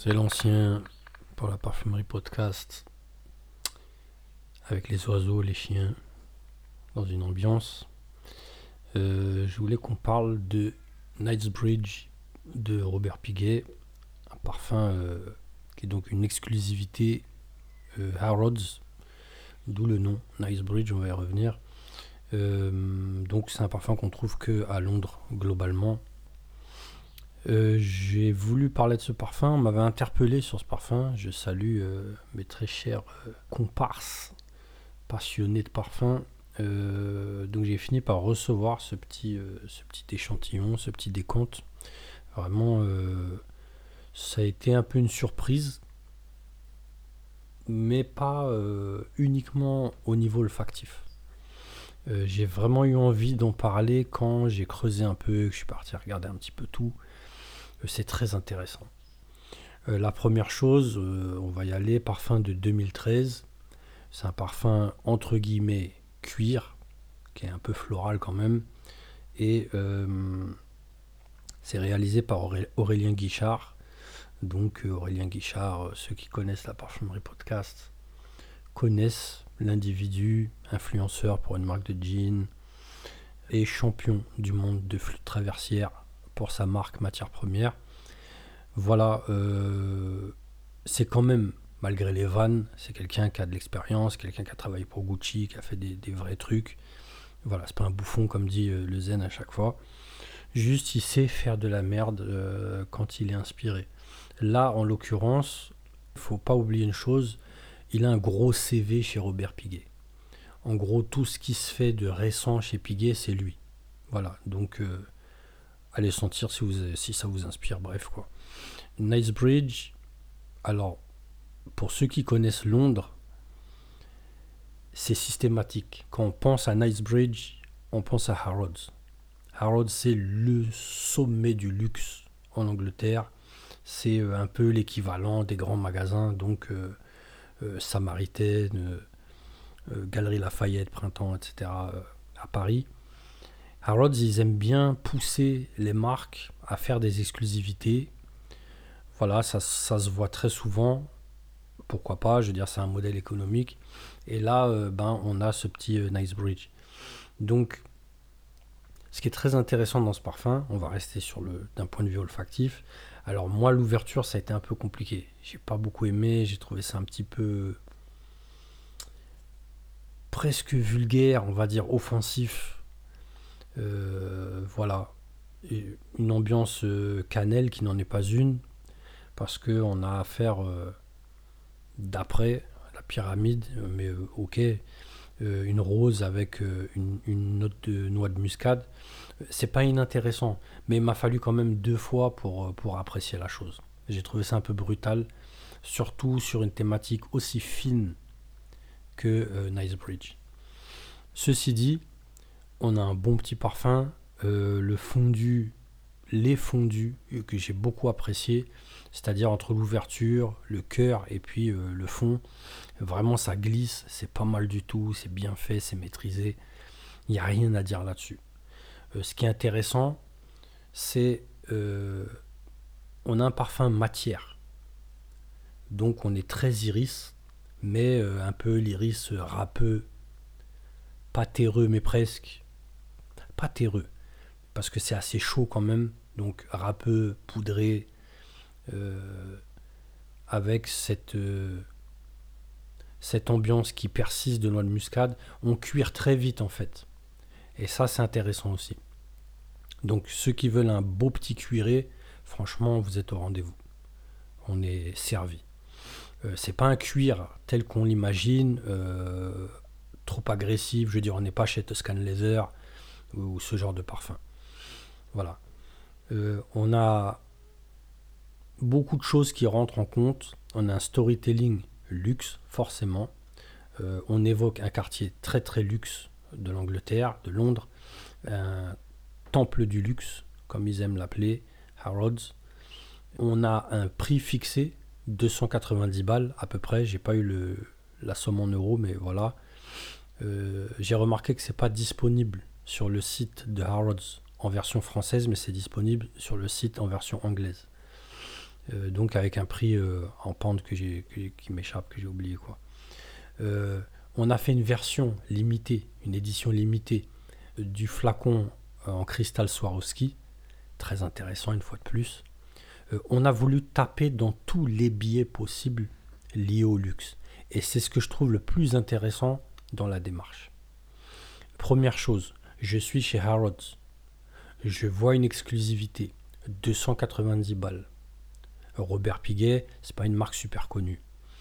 C'est l'ancien pour la parfumerie podcast avec les oiseaux, les chiens dans une ambiance. Je voulais qu'on parle de Knightsbridge de Robert Piguet, un parfum qui est donc une exclusivité Harrods, d'où le nom Knightsbridge, on va y revenir. Donc c'est un parfum qu'on trouve que à Londres globalement. J'ai voulu parler de ce parfum, on m'avait interpellé sur ce parfum. Je salue mes très chers comparses passionnés de parfum. Donc j'ai fini par recevoir ce petit échantillon, ce petit décompte. Vraiment, ça a été un peu une surprise, mais pas uniquement au niveau olfactif. J'ai vraiment eu envie d'en parler quand j'ai creusé un peu, que je suis parti regarder un petit peu tout. C'est très intéressant. La première chose, on va y aller, parfum de 2013. C'est un parfum entre guillemets cuir, qui est un peu floral quand même. Et c'est réalisé par Aurélien Guichard. Donc Aurélien Guichard, ceux qui connaissent la parfumerie podcast, connaissent l'individu, influenceur pour une marque de jeans, et champion du monde de flûte traversière pour sa marque Matière Première. Voilà, c'est quand même, malgré les vannes, c'est quelqu'un qui a de l'expérience, quelqu'un qui a travaillé pour Gucci, qui a fait des vrais trucs. Voilà, c'est pas un bouffon comme dit le Zen à chaque fois. Juste, il sait faire de la merde quand il est inspiré. Là, en l'occurrence, il faut pas oublier une chose, il a un gros CV chez Robert Piguet. En gros, tout ce qui se fait de récent chez Piguet, c'est lui. Voilà, donc allez sentir si ça vous inspire, bref quoi. Knightsbridge, alors pour ceux qui connaissent Londres, c'est systématique. Quand on pense à Knightsbridge, on pense à Harrods. Harrods, c'est le sommet du luxe en Angleterre. C'est un peu l'équivalent des grands magasins, donc Samaritaine, Galerie Lafayette, Printemps, etc. À Paris. Harrods, ils aiment bien pousser les marques à faire des exclusivités. Voilà, ça se voit très souvent. Pourquoi pas, je veux dire, c'est un modèle économique. Et là, on a ce petit Knightsbridge. Donc, ce qui est très intéressant dans ce parfum, on va rester d'un point de vue olfactif. Alors moi, l'ouverture, ça a été un peu compliqué. J'ai pas beaucoup aimé, j'ai trouvé ça un petit peu presque vulgaire, on va dire offensif. Voilà, et une ambiance cannelle qui n'en est pas une, parce qu'on a affaire d'après la pyramide, mais ok, une rose avec une note de noix de muscade, c'est pas inintéressant, mais il m'a fallu quand même 2 fois pour apprécier la chose. J'ai trouvé ça un peu brutal, surtout sur une thématique aussi fine que Knightsbridge. Ceci dit, on a un bon petit parfum, les fondus que j'ai beaucoup apprécié, c'est-à-dire entre l'ouverture, le cœur et puis le fond. Vraiment, ça glisse, c'est pas mal du tout, c'est bien fait, c'est maîtrisé. Il n'y a rien à dire là-dessus. Ce qui est intéressant, c'est on a un parfum matière. Donc on est très iris, mais un peu l'iris râpeux, pas terreux, mais presque. Pas terreux, parce que c'est assez chaud quand même. Donc râpeux, poudré, avec cette ambiance qui persiste de noix de muscade. On cuire très vite en fait. Et ça, c'est intéressant aussi. Donc ceux qui veulent un beau petit cuiré, franchement, vous êtes au rendez-vous. On est servi. C'est pas un cuir tel qu'on l'imagine, trop agressif. Je veux dire, on n'est pas chez Tuscan Leather ou ce genre de parfum. Voilà. On a beaucoup de choses qui rentrent en compte. On a un storytelling luxe, forcément. On évoque un quartier très très luxe de l'Angleterre, de Londres. Un temple du luxe, comme ils aiment l'appeler, Harrods. On a un prix fixé, 290 balles à peu près. J'ai pas eu la somme en euros, mais voilà. J'ai remarqué que c'est pas disponible sur le site de Harrods en version française, mais c'est disponible sur le site en version anglaise. Donc avec un prix en pente qui m'échappe, que j'ai oublié quoi. On a fait une version limitée, une édition limitée du flacon en cristal Swarovski, très intéressant une fois de plus. On a voulu taper dans tous les biais possibles liés au luxe. Et c'est ce que je trouve le plus intéressant dans la démarche. Première chose, je suis chez Harrods. Je vois une exclusivité, 290 balles. Robert Piguet, c'est pas une marque super connue.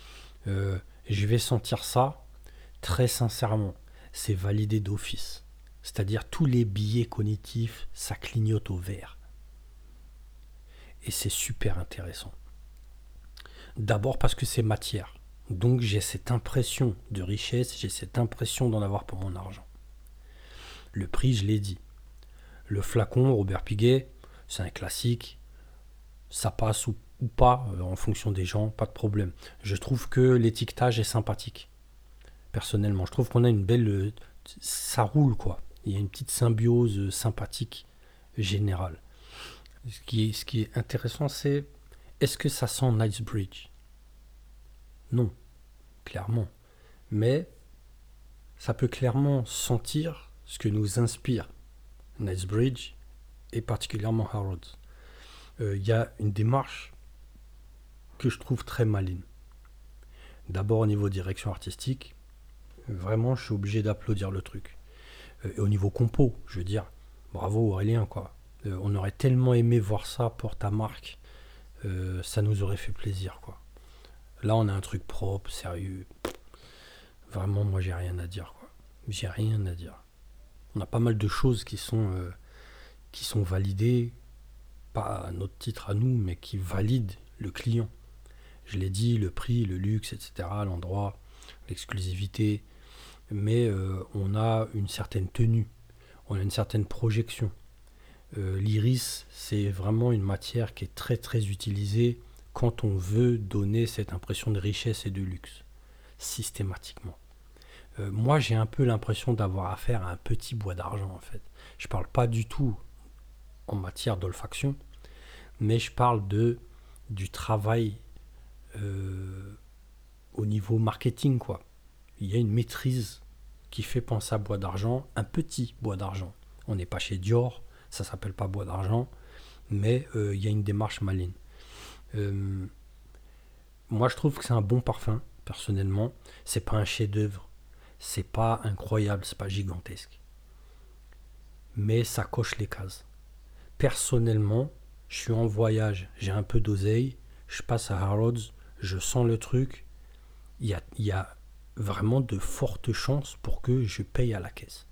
Je vais sentir ça, très sincèrement, c'est validé d'office. C'est-à-dire tous les biais cognitifs, ça clignote au vert. Et c'est super intéressant. D'abord parce que c'est matière. Donc j'ai cette impression de richesse, j'ai cette impression d'en avoir pour mon argent. Le prix, je l'ai dit. Le flacon Robert Piguet, c'est un classique. Ça passe ou pas en fonction des gens, pas de problème. Je trouve que l'étiquetage est sympathique. Personnellement, je trouve qu'on a une belle... ça roule quoi. Il y a une petite symbiose sympathique générale. Ce qui est intéressant, c'est est-ce que ça sent Knightsbridge? Non, clairement. Mais ça peut clairement sentir ce que nous inspire Knightsbridge et particulièrement Harrods. Il y a une démarche que je trouve très maligne. D'abord au niveau direction artistique, vraiment je suis obligé d'applaudir le truc. Et au niveau compo, je veux dire, bravo Aurélien quoi. On aurait tellement aimé voir ça pour ta marque, ça nous aurait fait plaisir quoi. Là on a un truc propre, sérieux. Vraiment moi j'ai rien à dire quoi. J'ai rien à dire. On a pas mal de choses qui sont validées, pas à notre titre à nous, mais qui valident le client. Je l'ai dit, le prix, le luxe, etc., l'endroit, l'exclusivité, mais on a une certaine tenue, on a une certaine projection. L'iris, c'est vraiment une matière qui est très très utilisée quand on veut donner cette impression de richesse et de luxe, systématiquement. Moi, j'ai un peu l'impression d'avoir affaire à un petit bois d'argent, en fait. Je parle pas du tout en matière d'olfaction, mais je parle du travail au niveau marketing, quoi. Il y a une maîtrise qui fait penser à bois d'argent, un petit bois d'argent. On n'est pas chez Dior, ça s'appelle pas bois d'argent, mais il y a une démarche maligne. Moi, je trouve que c'est un bon parfum, personnellement. C'est pas un chef-d'œuvre, c'est pas incroyable, c'est pas gigantesque, mais ça coche les cases. Personnellement, je suis en voyage, j'ai un peu d'oseille, je passe à Harrods, je sens le truc, il y a vraiment de fortes chances pour que je paye à la caisse.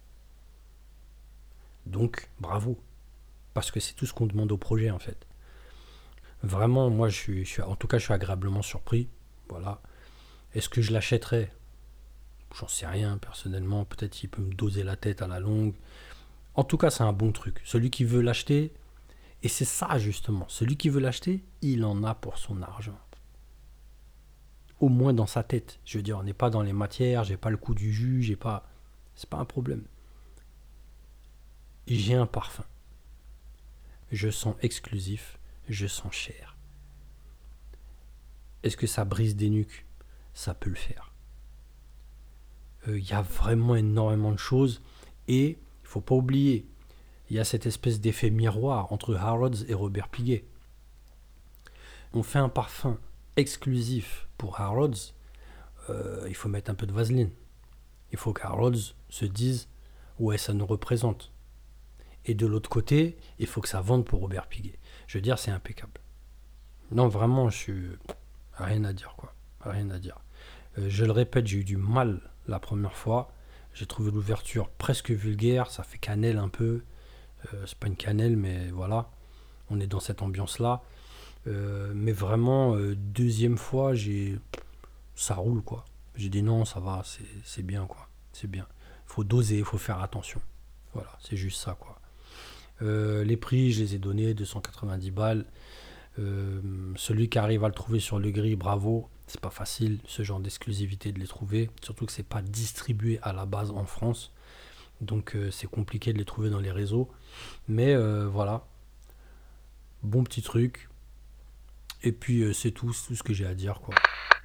Donc, bravo. Parce que c'est tout ce qu'on demande au projet, en fait. Vraiment, moi, en tout cas, je suis agréablement surpris. Voilà. Est-ce que je l'achèterais? J'en sais rien, personnellement. Peut-être qu'il peut me doser la tête à la longue. En tout cas, c'est un bon truc. Celui qui veut l'acheter, et c'est ça, justement. Celui qui veut l'acheter, il en a pour son argent. Au moins dans sa tête. Je veux dire, on n'est pas dans les matières, j'ai pas le coup du jus, j'ai pas... C'est pas un problème. J'ai un parfum. Je sens exclusif, je sens cher. Est-ce que ça brise des nuques? Ça peut le faire. Il y a vraiment énormément de choses et il ne faut pas oublier, il y a cette espèce d'effet miroir entre Harrods et Robert Piguet. On fait un parfum exclusif pour Harrods, il faut mettre un peu de vaseline. Il faut qu'Harrods se dise ouais, ça nous représente. Et de l'autre côté, il faut que ça vende pour Robert Piguet. Je veux dire, c'est impeccable. Non, vraiment, je suis... Rien à dire, quoi. Rien à dire. Je le répète, j'ai eu du mal la première fois. J'ai trouvé l'ouverture presque vulgaire. Ça fait cannelle un peu. C'est pas une cannelle, mais voilà. On est dans cette ambiance-là. Mais vraiment, deuxième fois, ça roule, quoi. J'ai dit non, ça va, c'est bien, quoi. C'est bien. Faut doser, faut faire attention. Voilà, c'est juste ça, quoi. Les prix, je les ai donnés, 290 balles. Celui qui arrive à le trouver sur le gris, bravo. C'est pas facile, ce genre d'exclusivité de les trouver. Surtout que c'est pas distribué à la base en France. Donc c'est compliqué de les trouver dans les réseaux. Mais voilà. Bon petit truc. Et puis c'est tout ce que j'ai à dire, quoi.